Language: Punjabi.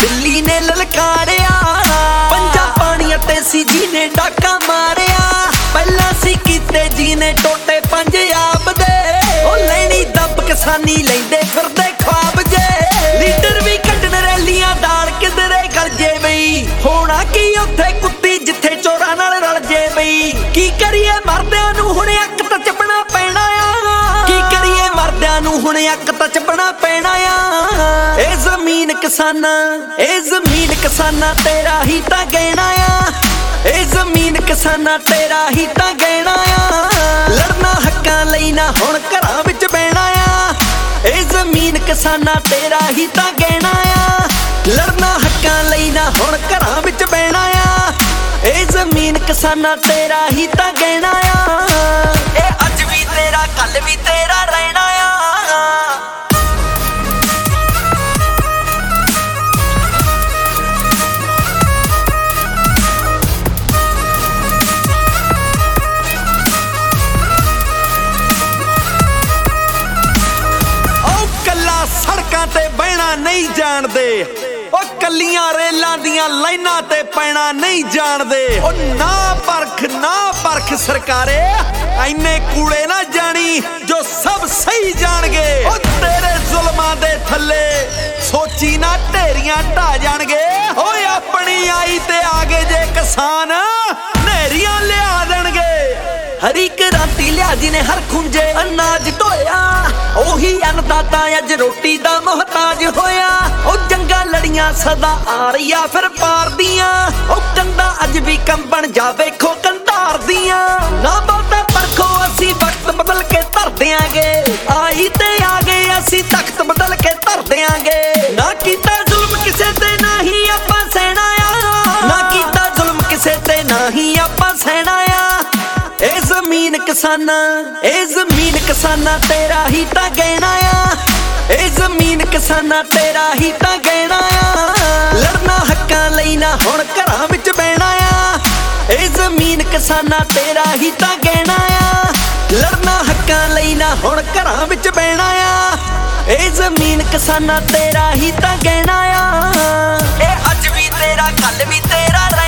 ਦਿੱਲੀ ਨੇ ਲਲਕਾਰਿਆ ਪੰਜਾਂ ਪਾਣੀਆਂ ਤੇ ਸੀ ਜੀ ਨੇ ਡਾਕਾ ਮਾਰਿਆ ਪਹਿਲਾਂ ਸੀ ਕੀਤੇ ਜੀ ਨੇ ਟੋਟੇ ਪੰਜਾਬ ਦੇ ਉਹ ਲੈਣੀ ਦੱਬ ਕਿਸਾਨੀ ਲੈਂਦੇ ਫਿਰਦੇ ਖੁਆਬ ਜੇ ਲੀਡਰ ਵੀ ਕੱਢਣ ਰੈਲੀਆਂ ਦਾਲ ਕਿਧਰੇ ਕਰ ਜੇ ਬਈ ਹੋਣਾ ਕੀ ਉੱਥੇ ਕੁੱਤੀ ਜਿੱਥੇ ਚੋਰਾਂ ਨਾਲ ਰਲ ਜੇ ਬਈ ਕੀ ਕਰੀਏ ਮਰਦਿਆਂ ਨੂੰ ਹੁਣ ਅੱਕ ਤਾਂ ਚੱਪਣਾ ਪੈਣਾ ਆ ਕੀ ਕਰੀਏ ਮਰਦਿਆਂ ਨੂੰ ਹੁਣ ਅੱਕ ਤਾਂ ਚੱਪਣਾ ਪੈਣਾ ਆ ਇਹ ਜ਼ਮੀਨ ਕਿਸਾਨਾਂ ਤੇਰਾ ਹੀ ਤਾਂ ਗਹਿਣਾ ਆ ਇਹ ਜ਼ਮੀਨ ਕਿਸਾਨਾਂ ਤੇਰਾ ਹੀ ਤਾਂ ਗਹਿਣਾ ਆ ਲੜਨਾ ਹੱਕਾਂ ਲਈ ਨਾ ਹੁਣ ਘਰਾਂ ਵਿੱਚ ਬਹਿਣਾ ਆ ਇਹ ਜ਼ਮੀਨ ਕਿਸਾਨਾਂ ਤੇਰਾ ਹੀ ਤਾਂ ਗਹਿਣਾ ਆ ਲੜਨਾ ਹੱਕਾਂ ਲਈ ਨਾ ਹੁਣ ਘਰਾਂ ਵਿੱਚ ਬਹਿਣਾ ਆ ਇਹ ਜ਼ਮੀਨ ਕਿਸਾਨਾਂ ਤੇਰਾ ਹੀ ਤਾਂ ਗਹਿਣਾ ਆ ਇਹ ਅੱਜ ਵੀ ਤੇਰਾ ਕੱਲ ਵੀ ਤੇਰਾ ਰਹਿਣਾ ਆ ਸੜਕਾਂ ਤੇ ਬਹਿਣਾ ਨਹੀਂ ਜਾਣਦੇ ਉਹ ਕੱਲੀਆਂ ਰੇਲਾਂ ਦੀਆਂ ਲਾਈਨਾਂ ਤੇ ਪੈਣਾ ਨਹੀਂ ਜਾਣਦੇ ਉਹ ਨਾ ਪਰਖ ਸਰਕਾਰੇ ਐਨੇ ਕੂੜੇ ਨਾ ਜਾਣੀ ਜੋ ਸਭ ਸਹੀ ਜਾਣਗੇ ਉਹ ਤੇਰੇ ਜ਼ੁਲਮਾਂ ਦੇ ਥੱਲੇ ਸੋਚੀ ਨਾ ਢੇਰੀਆਂ ਢਾ ਜਾਣਗੇ ਓਏ ਆਪਣੀ ਆਈ ਤੇ ਆਗੇ ਜੇ ਕਿਸਾਨ ਨਹਿਰੀਆਂ ਲਿਆ ਦੇਣਗੇ ਹਰੀ ਕ੍ਰਾਂਤੀ ਲਿਆ ਜੀ ਨੇ ਹਰ ਖੁੰਝੇ ਅਨਾਜ ਢੋਇਆ ਉਹੀ ਅੰਨਦਾਤਾ ਅੱਜ ਰੋਟੀ ਦਾ ਮੁਹਤਾਜ ਹੋਇਆ ਉਹ ਜੰਗਾਂ ਲੜੀਆਂ ਸਦਾ ਆ ਰਹੀਆਂ ਫਿਰ ਪਾਰ ਦੀਆਂ ਉਹ ਕੰਧਾਂ ਅੱਜ ਵੀ ਕੰਬਣ ਜਾ ਵੇਖੋ ਕੰਧਾਰ ਦੀਆਂ ਨਾ ਬਹੁਤਾ ਪਰਖੋ ਅਸੀਂ ਵਕਤ ਬਦਲ ਕੇ ਧਰ ਦਿਆਂਗੇ ਆਈ ਤੇ ਆ ਗਏ ਅਸੀਂ ਤਖਤ ਬਦਲ ਕੇ ਧਰ ਦਿਆਂਗੇ ਨਾ ਕੀਤਾ ਜ਼ੁਲਮ ਕਿਸੇ ਤੇ ਨਾ ਹੀ ਆਪਾਂ ਸਹਿਣਾ ਆ ਨਾ ਕੀਤਾ ਜ਼ੁਲਮ ਕਿਸੇ ਤੇ ਨਾ ਹੀ ਆਪਾਂ ਸਹਿਣਾ ਆ ਇਹ ਜ਼ਮੀਨ ਕਿਸਾਨਾਂ ਤੇਰਾ ਹੀ ਤਾਂ ਗਹਿਣਾ ਆ ਇਹ ਜ਼ਮੀਨ ਕਿਸਾਨਾਂ ਤੇਰਾ ਹੀ ਤਾਂ ਗਹਿਣਾ ਆ ਲੜਨਾ ਹੱਕਾਂ ਲਈ ਨਾ ਹੁਣ ਘਰਾਂ ਵਿੱਚ ਬਹਿਣਾ ਆ ਇਹ ਜ਼ਮੀਨ ਕਿਸਾਨਾਂ ਤੇਰਾ ਹੀ ਤਾਂ ਗਹਿਣਾ ਆ ਲੜਨਾ ਹੱਕਾਂ ਲਈ ਨਾ ਹੁਣ ਘਰਾਂ ਵਿੱਚ ਬਹਿਣਾ ਆ ਇਹ ਜ਼ਮੀਨ ਕਿਸਾਨਾਂ ਤੇਰਾ ਹੀ ਤਾਂ ਗਹਿਣਾ ਆ ਇਹ ਅੱਜ ਵੀ ਤੇਰਾ ਕੱਲ ਵੀ ਤੇਰਾ